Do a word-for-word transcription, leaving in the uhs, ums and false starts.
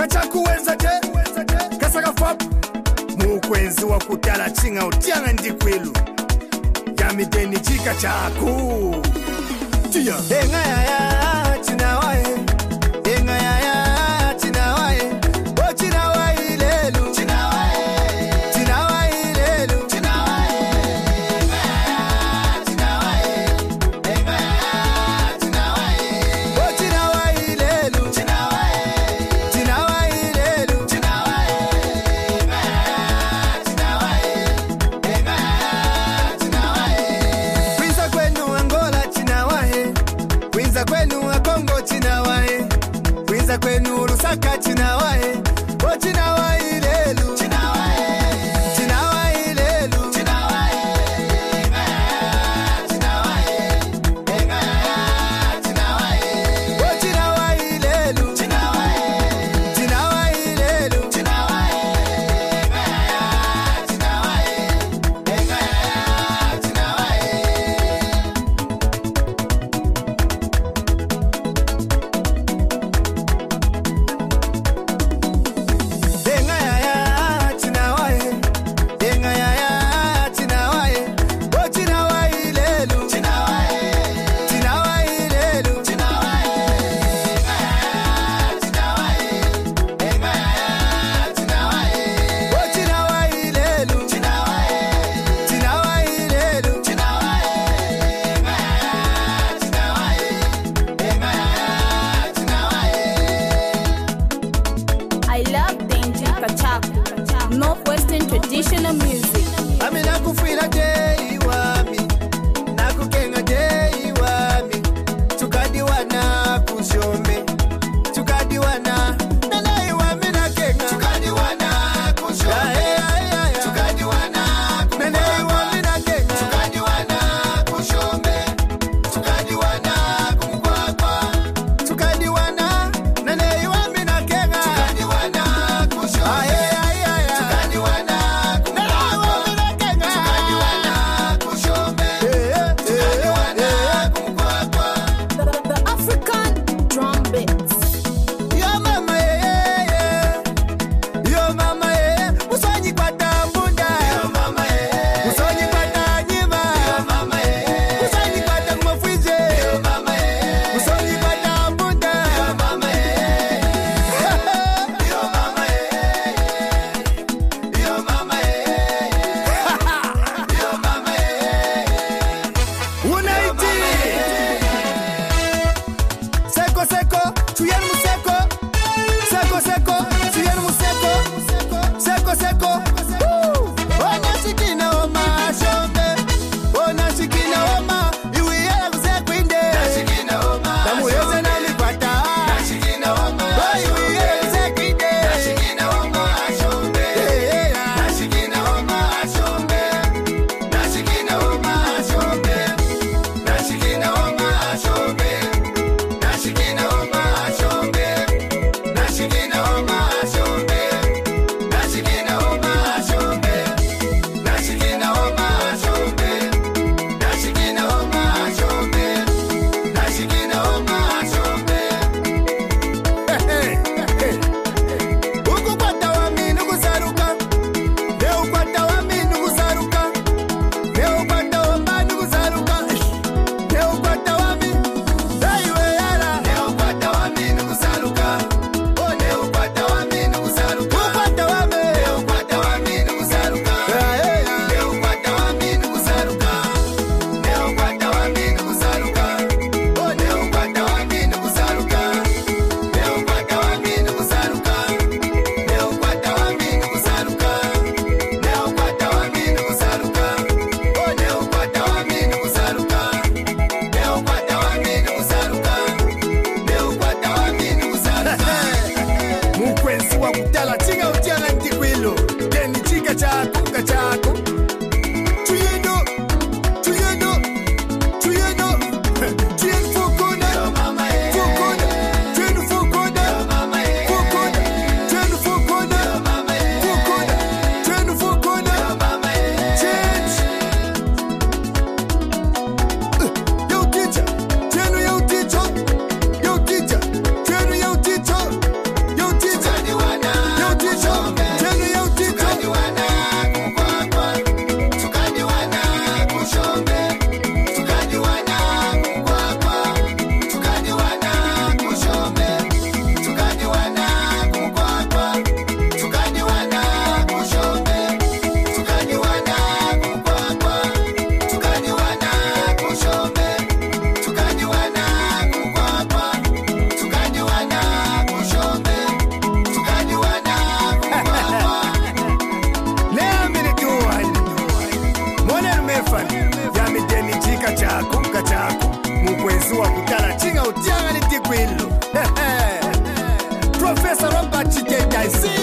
kachakuwenza je kasaka fap mukwenzi wa kutala chinga utianga ndikwilu yamideni chika chaku tia enga ya ya chinawae enga ya ya chinawae o chinawae lelu chinawae chinawae lelu chinawae enga ya ya chinawae enga ya ya chinawae o chinawae lelu chinawae chinawae lelu chinawae enga ya ya chinawae enga ya chinawae Kwinza kwenu Angola chinawae Kwinza kwenu Kongo chinawae Kwinza kwenu Lusaka chinawae o chinawae lelu chinawae chinawae lelu chinawae enga ya chinawae enga ya chinawae o chinawae lelu chinawae chinawae lelu chinawae enga ya chinawae enga ya chinawae enga ya ya chinawae enga ya ya chinawae o chinawae lelu chinawae chinawae lelu chinawae enga ya chinawae enga ya chinawae o chinawae lelu chinawae chinawae lelu chinawae enga ya chinawae enga ya chinawae I love Denji Kachaku, Northwestern traditional music. Ami nakufira dei wami nakukenga dei wami tukadiwana kushombe tukadiwana nanai wami nakenga tukadiwana kushombe tukadiwana nanai wami nakenga tukadiwana kushombe tukadiwana kumkwakwa tukadiwana nanai wami nakenga tukadiwana kushombe tukadiwana The, the African drum beats. Yo mama eh eh yo mama eh usonyi kwata mbunda yo mama eh usonyi kwata nyima yo mama eh usonyi kwata kumafwize yo mama eh usonyi kwata mbunda yo mama eh yo mama eh yo mama eh yo mama eh unaiti seko seko tuyen museko seko seko tuyen museko seko seko Woo! Ona shikina oma shombe Ona shikina oma Iwiye kuzekwinde Shikina oma Tamuyoze na mikwata Shikina oma Iwiye kuzekwinde Shikina oma shombe Shikina oma shombe Shikina oma shombe Shikina oma shombe Shikina oma shombe Shikina oma shombe Nashikina oma shombe Nashikina oma shombe Nashikina oma shombe Nashikina oma shombe Ukukwata wami nukusaruka Neukwata wami nukusaruka Neukwata wamba nukusaruka Neukwata wami Daiwe yara Neukwata wami nukusaruka Oh neukwata wami nukusaruka Ukwata wami Neukwata wami nukusaruka Neukwata wami nukusaruka Neukwata wami nukusaruka Oh neukwata wami nukusaruka Neukwata wami nukusaruka Neukwata wami nukusaruka Neukwata wami nukusaruka Oh neukwata wami nukusaruka Neukwata wami nukusaruka Neukwata wami nukusaruka mukwenzi wa kutala chinga utianga ndikwilu deni chika chaku kachaku tuyendo tuyendo tuyendo tuyen fukuna mama eh fukuna tuyen fukuna mama eh fukuna tuyen fukuna mama eh fukuna tuyen fukuna mama eh change yo teacher tenu yo teacher yo teacher tenu yo teacher yo teacher Professor Robert J J C.